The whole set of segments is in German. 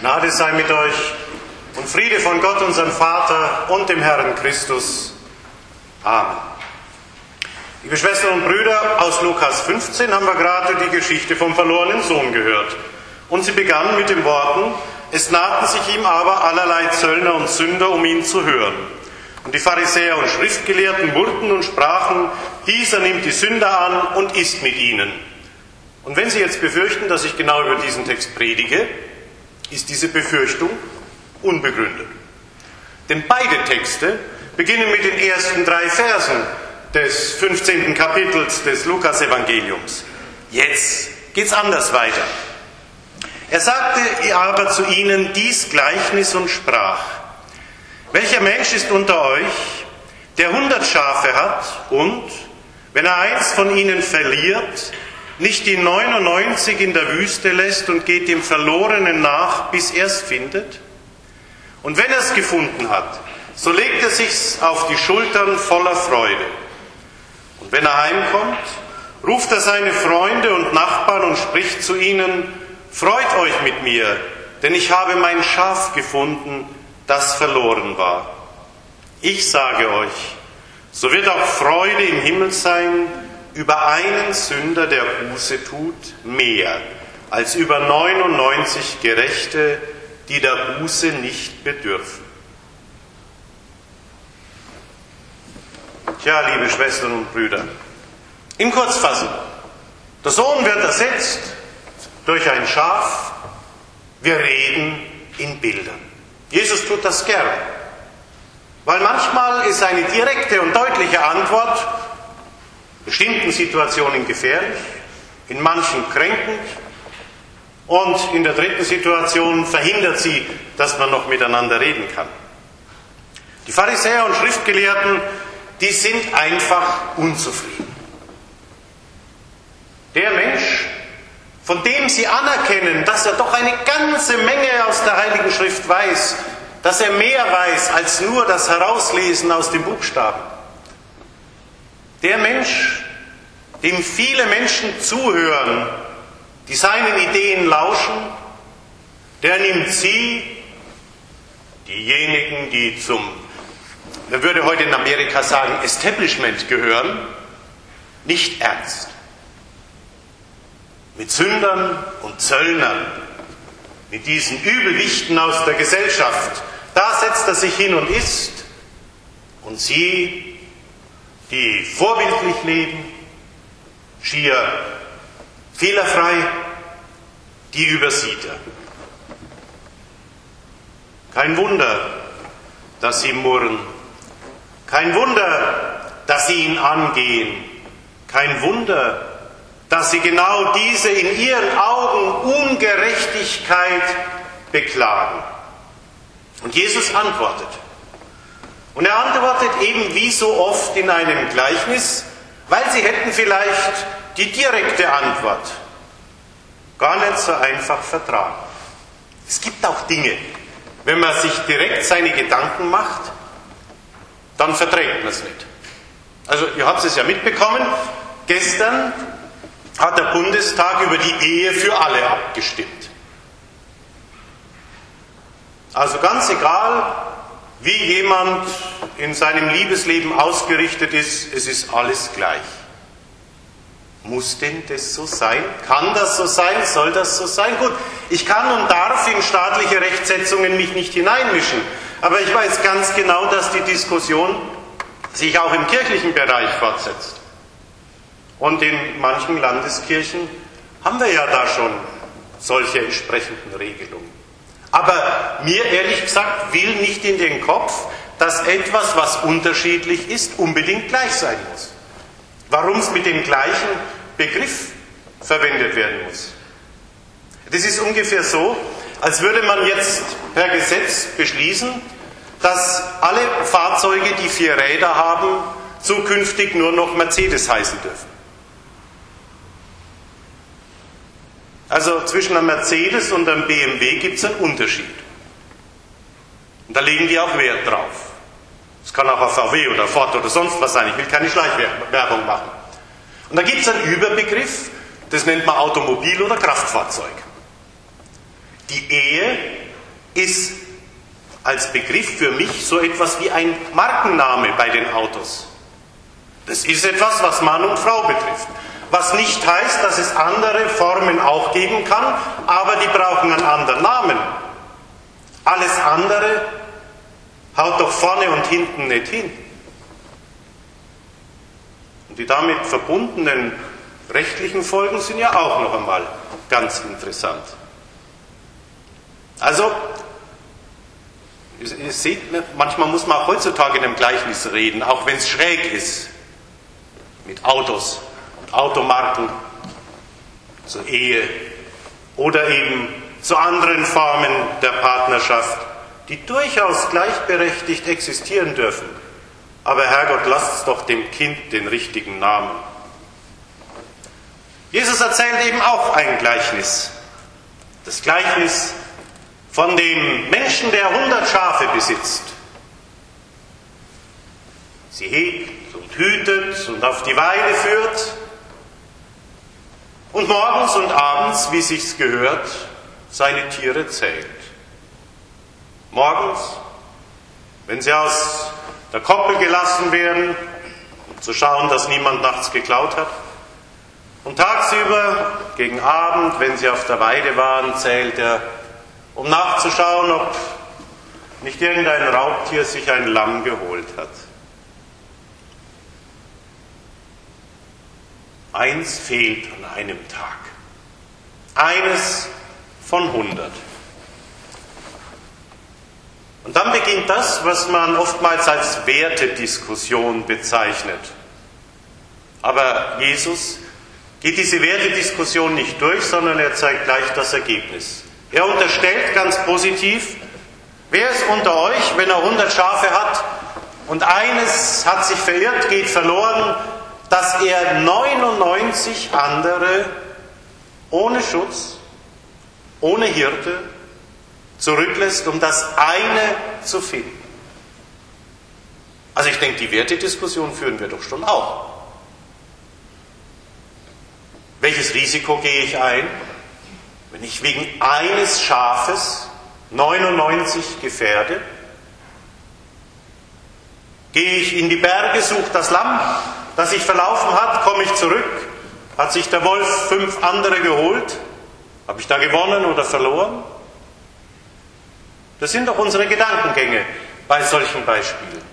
Gnade sei mit euch und Friede von Gott, unserem Vater und dem Herrn Christus. Amen. Liebe Schwestern und Brüder, aus Lukas 15 haben wir gerade die Geschichte vom verlorenen Sohn gehört. Und sie begann mit den Worten: Es nahten sich ihm aber allerlei Zöllner und Sünder, um ihn zu hören. Und die Pharisäer und Schriftgelehrten murrten und sprachen: Dieser nimmt die Sünder an und isst mit ihnen. Und wenn Sie jetzt befürchten, dass ich genau über diesen Text predige, ist diese Befürchtung unbegründet. Denn beide Texte beginnen mit den ersten 3 Versen des 15. Kapitels des Lukas-Evangeliums. Jetzt geht's anders weiter. Er sagte aber zu ihnen dies Gleichnis und sprach: Welcher Mensch ist unter euch, der 100 Schafe hat und, wenn er eins von ihnen verliert, nicht die 99 in der Wüste lässt und geht dem Verlorenen nach, bis er es findet? Und wenn er es gefunden hat, so legt er sich's auf die Schultern voller Freude. Und wenn er heimkommt, ruft er seine Freunde und Nachbarn und spricht zu ihnen: Freut euch mit mir, denn ich habe mein Schaf gefunden, das verloren war. Ich sage euch, so wird auch Freude im Himmel sein über einen Sünder, der Buße tut, mehr als über 99 Gerechte, die der Buße nicht bedürfen. Tja, liebe Schwestern und Brüder, in Kurzfassung: Der Sohn wird ersetzt durch ein Schaf. Wir reden in Bildern. Jesus tut das gern, weil manchmal ist eine direkte und deutliche Antwort in bestimmten Situationen gefährlich, in manchen kränkend und in der dritten Situation verhindert sie, dass man noch miteinander reden kann. Die Pharisäer und Schriftgelehrten, die sind einfach unzufrieden. Der Mensch, von dem sie anerkennen, dass er doch eine ganze Menge aus der Heiligen Schrift weiß, dass er mehr weiß als nur das Herauslesen aus den Buchstaben. Der Mensch, dem viele Menschen zuhören, die seinen Ideen lauschen, der nimmt sie, diejenigen, die zum, man würde heute in Amerika sagen, Establishment gehören, nicht ernst. Mit Sündern und Zöllnern, mit diesen Übelwichten aus der Gesellschaft, da setzt er sich hin und isst. Und sie, die vorbildlich leben, schier fehlerfrei, die übersieht er. Kein Wunder, dass sie murren. Kein Wunder, dass sie ihn angehen. Kein Wunder, dass sie genau diese in ihren Augen Ungerechtigkeit beklagen. Und Jesus antwortet. Und er antwortet eben wie so oft in einem Gleichnis, weil sie hätten vielleicht die direkte Antwort gar nicht so einfach vertragen. Es gibt auch Dinge, wenn man sich direkt seine Gedanken macht, dann verträgt man es nicht. Also ihr habt es ja mitbekommen, gestern hat der Bundestag über die Ehe für alle abgestimmt. Also ganz egal, wie jemand in seinem Liebesleben ausgerichtet ist, es ist alles gleich. Muss denn das so sein? Kann das so sein? Soll das so sein? Gut, ich kann und darf in staatliche Rechtsetzungen mich nicht hineinmischen, aber ich weiß ganz genau, dass die Diskussion sich auch im kirchlichen Bereich fortsetzt. Und in manchen Landeskirchen haben wir ja da schon solche entsprechenden Regelungen. Aber mir ehrlich gesagt will nicht in den Kopf, dass etwas, was unterschiedlich ist, unbedingt gleich sein muss. Warum es mit dem gleichen Begriff verwendet werden muss. Das ist ungefähr so, als würde man jetzt per Gesetz beschließen, dass alle Fahrzeuge, die 4 Räder haben, zukünftig nur noch Mercedes heißen dürfen. Also zwischen einem Mercedes und einem BMW gibt es einen Unterschied. Und da legen die auch Wert drauf. Es kann auch ein VW oder Ford oder sonst was sein. Ich will keine Schleichwerbung machen. Und da gibt es einen Überbegriff, das nennt man Automobil oder Kraftfahrzeug. Die Ehe ist als Begriff für mich so etwas wie ein Markenname bei den Autos. Das ist etwas, was Mann und Frau betrifft. Was nicht heißt, dass es andere Formen auch geben kann, aber die brauchen einen anderen Namen. Alles andere haut doch vorne und hinten nicht hin. Und die damit verbundenen rechtlichen Folgen sind ja auch noch einmal ganz interessant. Also, ihr seht, manchmal muss man auch heutzutage in einem Gleichnis reden, auch wenn es schräg ist, mit Autos und Automarken zur Ehe oder eben zu anderen Formen der Partnerschaft, die durchaus gleichberechtigt existieren dürfen. Aber Herrgott, lasst doch dem Kind den richtigen Namen. Jesus erzählt eben auch ein Gleichnis. Das Gleichnis von dem Menschen, der 100 Schafe besitzt. Sie hegt und hütet und auf die Weide führt und morgens und abends, wie sich's gehört, seine Tiere zählt. Morgens, wenn sie aus der Koppel gelassen werden, um zu schauen, dass niemand nachts geklaut hat. Und tagsüber, gegen Abend, wenn sie auf der Weide waren, zählt er, um nachzuschauen, ob nicht irgendein Raubtier sich ein Lamm geholt hat. Eins fehlt an einem Tag. Eines von 100. Und dann beginnt das, was man oftmals als Wertediskussion bezeichnet. Aber Jesus geht diese Wertediskussion nicht durch, sondern er zeigt gleich das Ergebnis. Er unterstellt ganz positiv, wer ist unter euch, wenn er 100 Schafe hat und eines hat sich verirrt, geht verloren, dass er 99 andere ohne Schutz, ohne Hirte zurücklässt, um das eine zu finden. Also ich denke, die Wertediskussion führen wir doch schon auch. Welches Risiko gehe ich ein, wenn ich wegen eines Schafes 99 gefährde? Gehe ich in die Berge, suche das Lamm, das sich verlaufen hat, komme ich zurück? Hat sich der Wolf 5 andere geholt? Habe ich da gewonnen oder verloren? Das sind doch unsere Gedankengänge bei solchen Beispielen.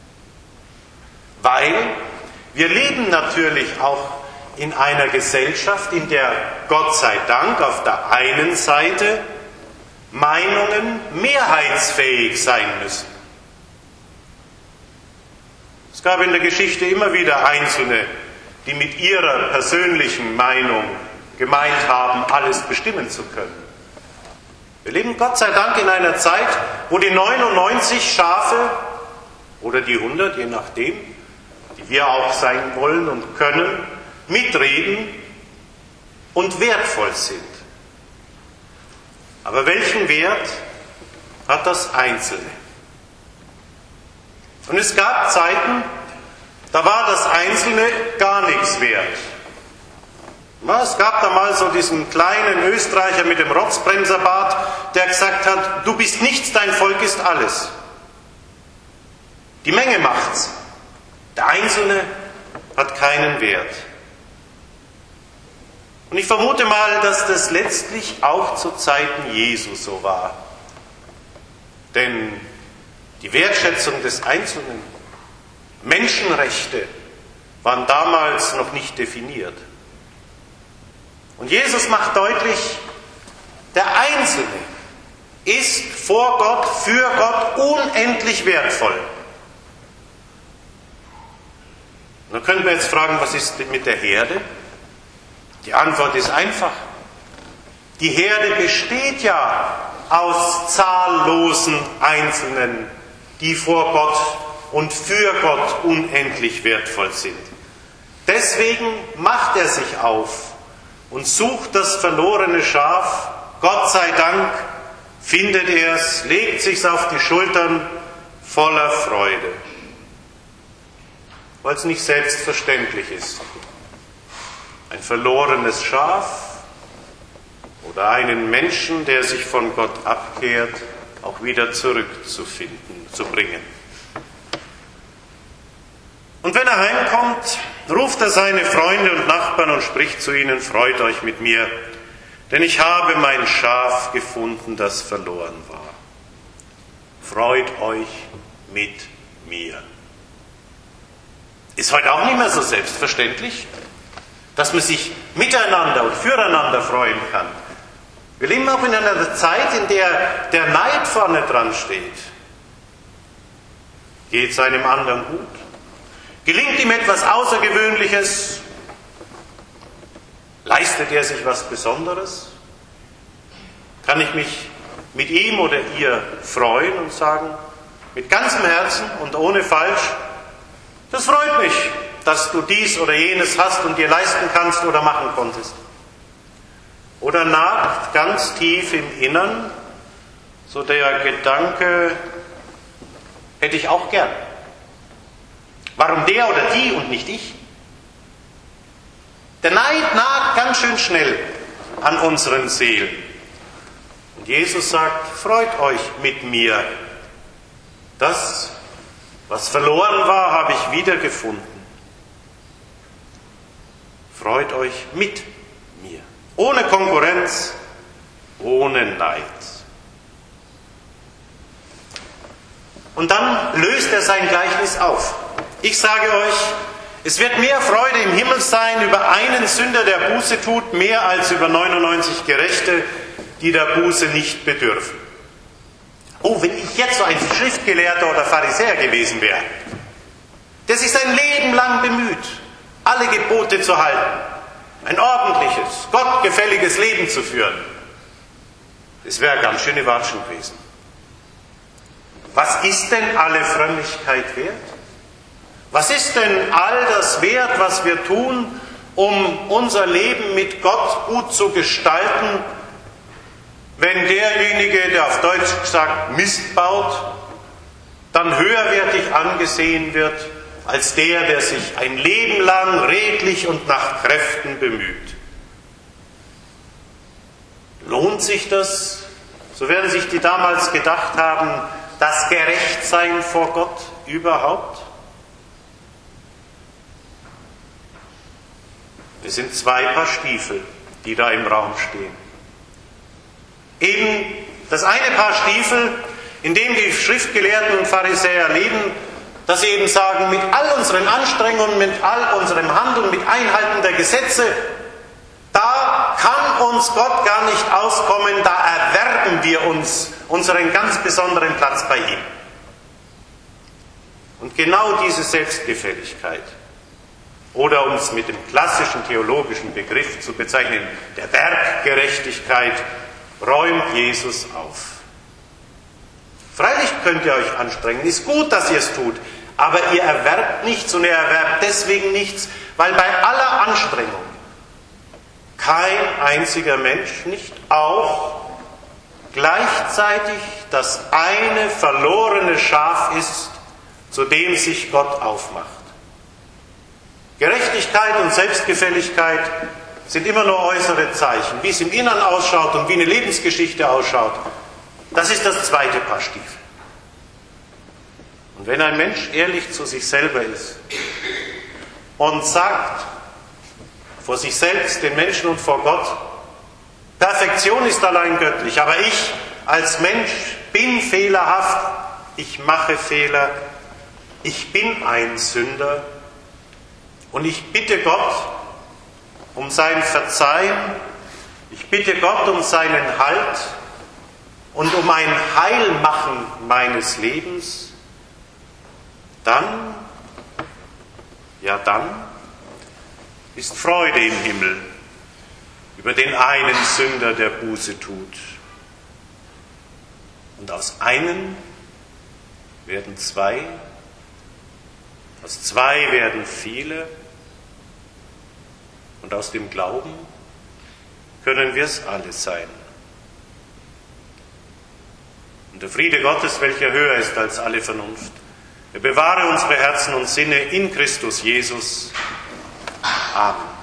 Weil wir leben natürlich auch in einer Gesellschaft, in der Gott sei Dank auf der einen Seite Meinungen mehrheitsfähig sein müssen. Es gab in der Geschichte immer wieder Einzelne, die mit ihrer persönlichen Meinung gemeint haben, alles bestimmen zu können. Wir leben Gott sei Dank in einer Zeit, wo die 99 Schafe oder die 100, je nachdem, die wir auch sein wollen und können, mitreden und wertvoll sind. Aber welchen Wert hat das Einzelne? Und es gab Zeiten, da war das Einzelne gar nichts wert. Es gab da mal so diesen kleinen Österreicher mit dem Rotzbremserbart, der gesagt hat, du bist nichts, dein Volk ist alles. Die Menge macht's. Der Einzelne hat keinen Wert. Und ich vermute mal, dass das letztlich auch zu Zeiten Jesu so war. Denn die Wertschätzung des Einzelnen, Menschenrechte, waren damals noch nicht definiert. Und Jesus macht deutlich, der Einzelne ist vor Gott, für Gott unendlich wertvoll. Und dann können wir jetzt fragen, was ist mit der Herde? Die Antwort ist einfach. Die Herde besteht ja aus zahllosen Einzelnen, die vor Gott und für Gott unendlich wertvoll sind. Deswegen macht er sich auf und sucht das verlorene Schaf. Gott sei Dank findet er es, legt sich's auf die Schultern voller Freude, weil es nicht selbstverständlich ist. Ein verlorenes Schaf oder einen Menschen, der sich von Gott abkehrt, auch wieder zurückzubringen. Und wenn er heimkommt, ruft er seine Freunde und Nachbarn und spricht zu ihnen: Freut euch mit mir, denn ich habe mein Schaf gefunden, das verloren war. Freut euch mit mir. Ist heute auch nicht mehr so selbstverständlich, dass man sich miteinander und füreinander freuen kann. Wir leben auch in einer Zeit, in der der Neid vorne dran steht. Geht es einem anderen gut? Gelingt ihm etwas Außergewöhnliches? Leistet er sich was Besonderes? Kann ich mich mit ihm oder ihr freuen und sagen, mit ganzem Herzen und ohne Falsch: Das freut mich, dass du dies oder jenes hast und dir leisten kannst oder machen konntest? Oder nagt ganz tief im Innern so der Gedanke: Hätte ich auch gern. Warum der oder die und nicht ich? Der Neid nagt ganz schön schnell an unseren Seelen. Und Jesus sagt: Freut euch mit mir. Das, was verloren war, habe ich wiedergefunden. Freut euch mit mir. Ohne Konkurrenz, ohne Neid. Und dann löst er sein Gleichnis auf. Ich sage euch, es wird mehr Freude im Himmel sein über einen Sünder, der Buße tut, mehr als über 99 Gerechte, die der Buße nicht bedürfen. Oh, wenn ich jetzt so ein Schriftgelehrter oder Pharisäer gewesen wäre, der sich sein Leben lang bemüht, alle Gebote zu halten, ein ordentliches, gottgefälliges Leben zu führen, das wäre ganz schöne Watschen gewesen. Was ist denn alle Frömmigkeit wert? Was ist denn all das wert, was wir tun, um unser Leben mit Gott gut zu gestalten, wenn derjenige, der auf Deutsch gesagt Mist baut, dann höherwertig angesehen wird als der sich ein Leben lang redlich und nach Kräften bemüht? Lohnt sich das, so werden sich die damals gedacht haben, das Gerechtsein vor Gott überhaupt? Es sind 2 Paar Stiefel, die da im Raum stehen. Eben das eine Paar Stiefel, in dem die Schriftgelehrten und Pharisäer leben, dass sie eben sagen, mit all unseren Anstrengungen, mit all unserem Handeln, mit Einhalten der Gesetze, da kann uns Gott gar nicht auskommen, da erwerben wir uns unseren ganz besonderen Platz bei ihm. Und genau diese Selbstgefälligkeit, oder um es mit dem klassischen theologischen Begriff zu bezeichnen, der Werkgerechtigkeit, räumt Jesus auf. Freilich könnt ihr euch anstrengen, ist gut, dass ihr es tut, aber ihr erwerbt nichts und ihr erwerbt deswegen nichts, weil bei aller Anstrengung kein einziger Mensch nicht auch gleichzeitig das eine verlorene Schaf ist, zu dem sich Gott aufmacht. Gerechtigkeit und Selbstgefälligkeit sind immer nur äußere Zeichen. Wie es im Innern ausschaut und wie eine Lebensgeschichte ausschaut, das ist das zweite Paar Stiefel. Und wenn ein Mensch ehrlich zu sich selber ist und sagt, vor sich selbst, den Menschen und vor Gott, Perfektion ist allein göttlich, aber ich als Mensch bin fehlerhaft, ich mache Fehler, ich bin ein Sünder und ich bitte Gott um sein Verzeihen, ich bitte Gott um seinen Halt und um ein Heilmachen meines Lebens, dann ist Freude im Himmel über den einen Sünder, der Buße tut. Und aus einem werden 2, aus 2 werden viele, und aus dem Glauben können wir es alle sein. Und der Friede Gottes, welcher höher ist als alle Vernunft, er bewahre unsere Herzen und Sinne in Christus Jesus. Amen.